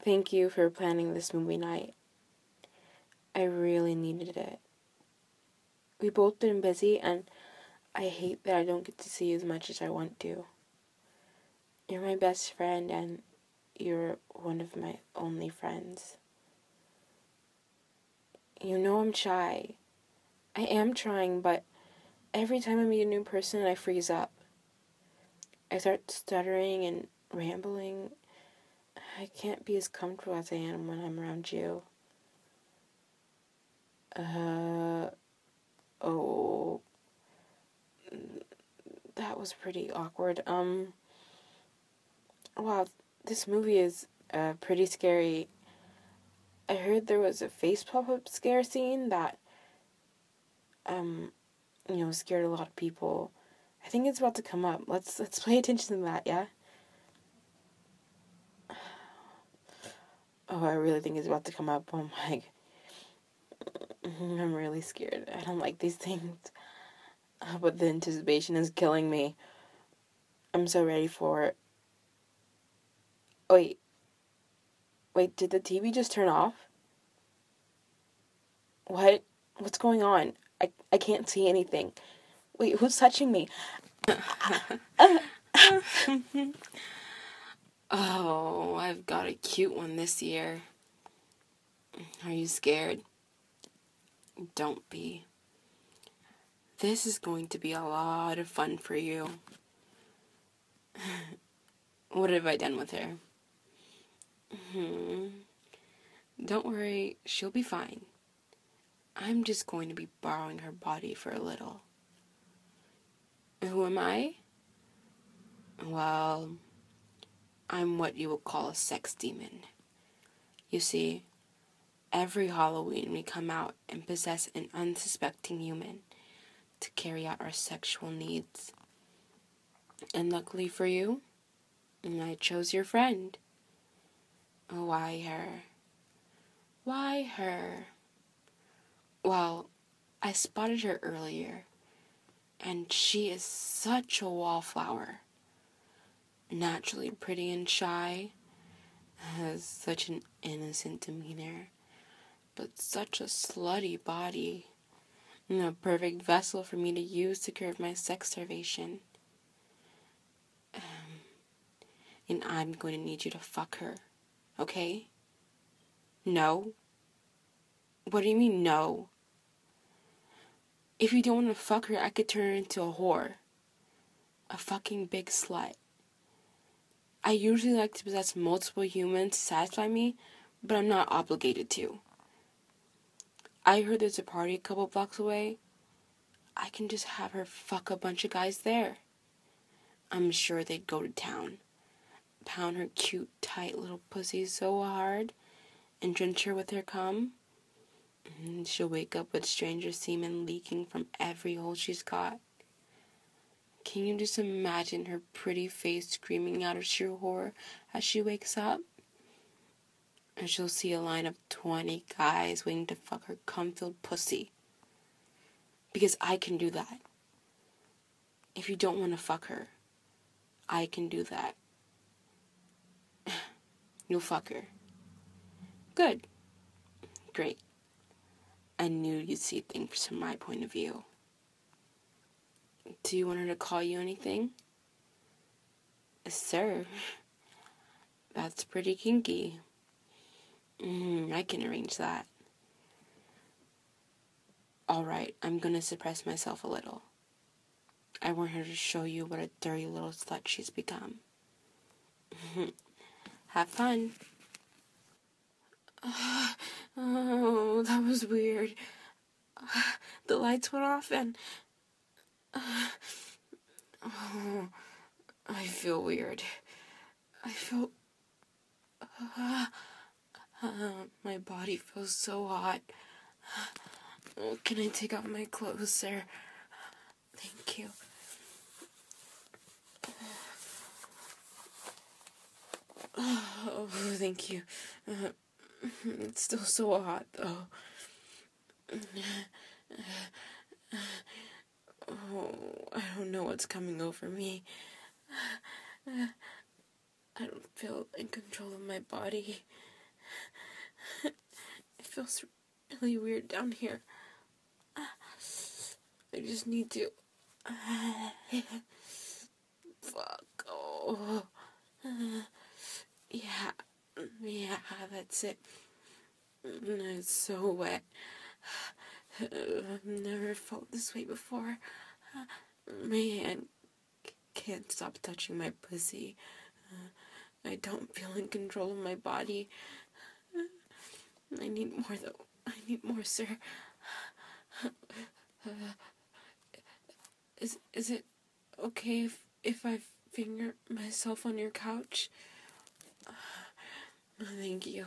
Thank you for planning this movie night. I really needed it. We've both been busy, and I hate that I don't get to see you as much as I want to. You're my best friend, and you're one of my only friends. You know I'm shy. I am trying, but every time I meet a new person, I freeze up. I start stuttering and rambling. I can't be as comfortable as I am when I'm around you. Oh, that was pretty awkward. Wow, this movie is pretty scary. I heard there was a face pop-up scare scene that, scared a lot of people. I think it's about to come up. Let's pay attention to that, yeah? Oh, I really think it's about to come up. Oh my, I'm really scared. I don't like these things. But the anticipation is killing me. I'm so ready for it. Wait, did the TV just turn off? What? What's going on? I can't see anything. Wait, who's touching me? Oh, I've got a cute one this year. Are you scared? Don't be. This is going to be a lot of fun for you. What have I done with her? Don't worry, she'll be fine. I'm just going to be borrowing her body for a little. Who am I? Well, I'm what you would call a sex demon. You see, every Halloween we come out and possess an unsuspecting human to carry out our sexual needs. And luckily for you, I chose your friend. Why her? Why her? Well, I spotted her earlier, and she is such a wallflower. Naturally pretty and shy, has such an innocent demeanor, but such a slutty body, and a perfect vessel for me to use to curb my sex starvation. And I'm going to need you to fuck her, okay? No? What do you mean, no? If you don't want to fuck her, I could turn her into a whore. A fucking big slut. I usually like to possess multiple humans to satisfy me, but I'm not obligated to. I heard there's a party a couple blocks away. I can just have her fuck a bunch of guys there. I'm sure they'd go to town. Pound her cute, tight little pussy so hard and drench her with her cum. And she'll wake up with stranger semen leaking from every hole she's got. Can you just imagine her pretty face screaming out of sheer horror as she wakes up? And she'll see a line of 20 guys waiting to fuck her cum-filled pussy. Because I can do that. If you don't want to fuck her, I can do that. You'll fuck her. Good. Great. I knew you'd see things from my point of view. Do you want her to call you anything? Sir. That's pretty kinky. I can arrange that. Alright, I'm gonna suppress myself a little. I want her to show you what a dirty little slut she's become. Have fun. Oh, that was weird. The lights went off and... Oh, I feel weird. I feel... my body feels so hot. Oh, can I take off my clothes, sir? Thank you. Oh, thank you. It's still so hot, though. Oh, I don't know what's coming over me. I don't feel in control of my body. It feels really weird down here. I just need to... Fuck. Oh. Yeah, that's it. It's so wet. I've never felt this way before. My hand can't stop touching my pussy. I don't feel in control of my body. I need more, though. I need more, sir. Is it okay if I finger myself on your couch? Thank you.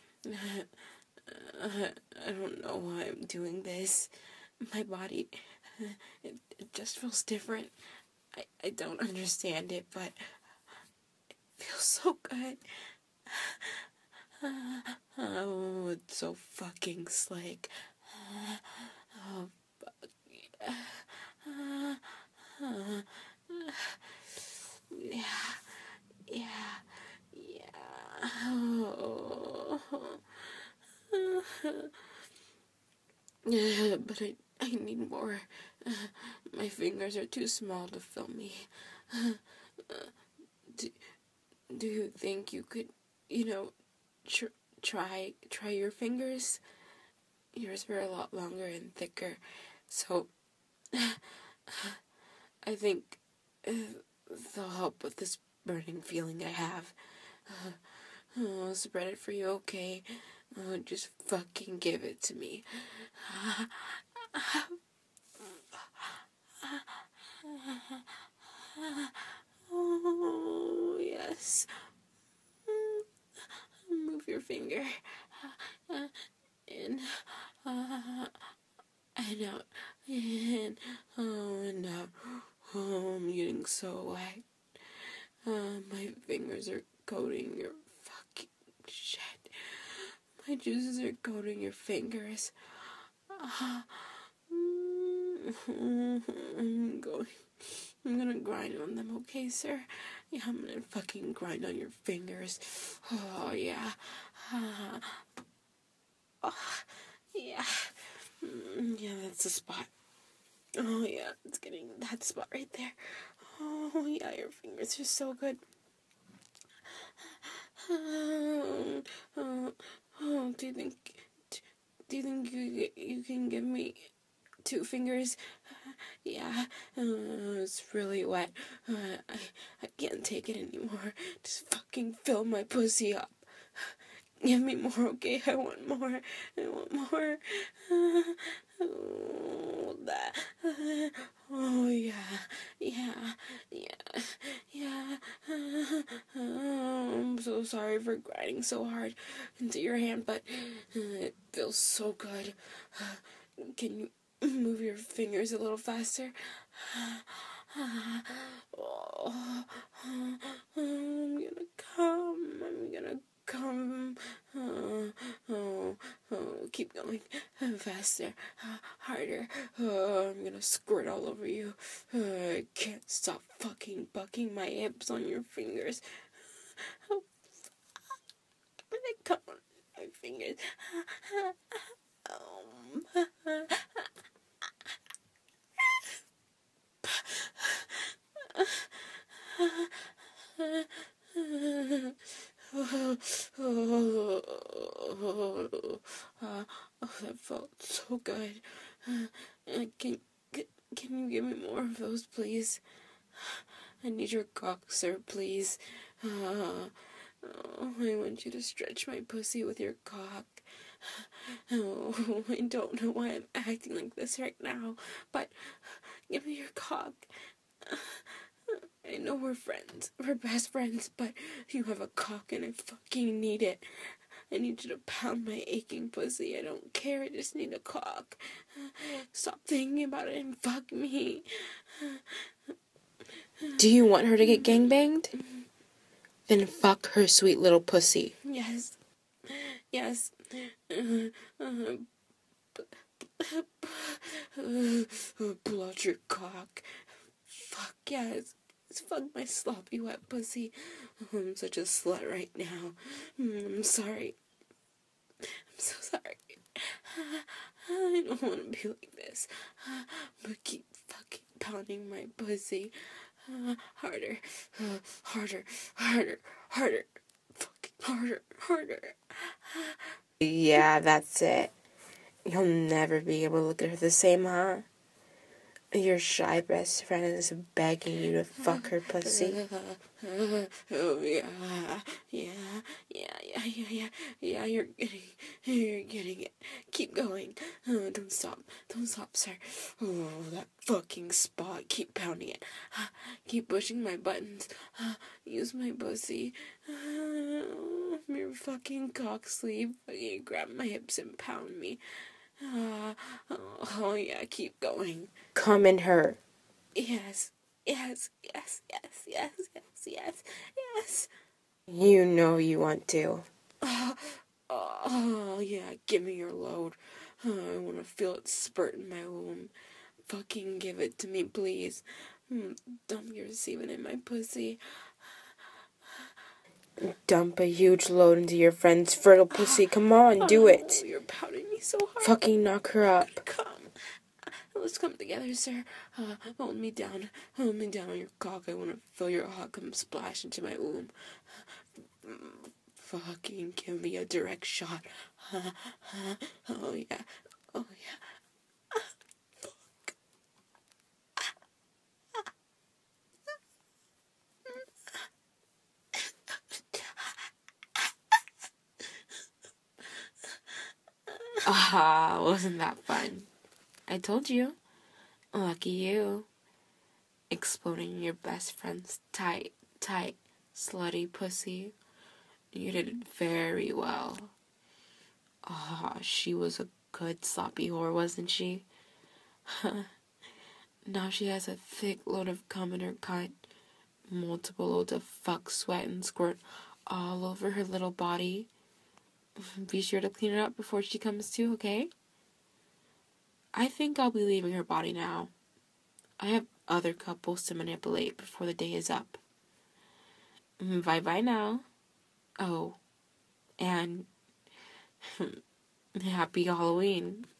I don't know why I'm doing this. My body, it just feels different. I don't understand it, but it feels so good. Oh, it's so fucking slick. Oh, fuck. Yeah. Oh. But I need more. My fingers are too small to fill me. Do you think you could, try your fingers? Yours are a lot longer and thicker, so I think they'll help with this burning feeling I have. I'll spread it for you, okay? Just fucking give it to me. Oh, yes. Move your finger. In. And out. In. Oh, and out. Oh, I'm getting so wet. My fingers are coating your fucking shit. My juices are coating your fingers. I'm gonna grind on them, okay, sir? Yeah, I'm gonna fucking grind on your fingers. Oh, yeah. Yeah. Yeah, that's the spot. Oh, yeah, it's getting that spot right there. Oh, yeah, your fingers are so good. Do you think you can give me 2 fingers? Yeah, it's really wet. I can't take it anymore. Just fucking fill my pussy up. Give me more, okay? I want more. Oh, that. Oh, yeah. I'm so sorry for grinding so hard into your hand, but it feels so good. Can you move your fingers a little faster? Oh, I'm gonna come. Keep going. Faster. Harder. I'm gonna squirt all over you. I can't stop fucking bucking my hips on your fingers. I'm gonna come on my fingers. That felt so good. Can you give me more of those, please? I need your cock, sir, please. I want you to stretch my pussy with your cock. I don't know why I'm acting like this right now, but give me your cock. I know we're friends. We're best friends, but you have a cock and I fucking need it. I need you to pound my aching pussy. I don't care. I just need a cock. Stop thinking about it and fuck me. Do you want her to get gangbanged? Then fuck her sweet little pussy. Yes. Pull out your cock. Fuck yes. Fuck my sloppy wet pussy. I'm such a slut right now. I'm sorry. so sorry. I don't want to be like this. But keep fucking pounding my pussy. Harder. Harder. Harder. Harder. Fucking harder. Harder. Yeah, that's it. You'll never be able to look at her the same, huh? Your shy best friend is begging you to fuck her pussy. Oh yeah, yeah. You're getting it. Keep going. Don't stop, sir. Oh, that fucking spot. Keep pounding it. Keep pushing my buttons. Use my pussy. Your fucking cock sleeve. Fucking grab my hips and pound me. Oh yeah, keep going. Come in her. Yes. You know you want to. Oh yeah, give me your load. I want to feel it spurt in my womb. Fucking give it to me, please. Dump your semen in my pussy. Dump a huge load into your friend's fertile pussy. Come on, do it. You're pounding me so hard. Fucking knock her up. Come. Let's come together, sir. Hold me down. Hold me down on your cock. I want to feel your hot come splash into my womb. Fucking give me a direct shot. Oh yeah. Oh yeah. Wasn't that fun? I told you. Lucky you. Exploding your best friend's tight, slutty pussy. You did very well. She was a good sloppy whore, wasn't she? Now she has a thick load of cum in her cunt. Multiple loads of fuck, sweat, and squirt all over her little body. Be sure to clean it up before she comes to, okay? I think I'll be leaving her body now. I have other couples to manipulate before the day is up. Bye-bye now. Oh, and happy Halloween.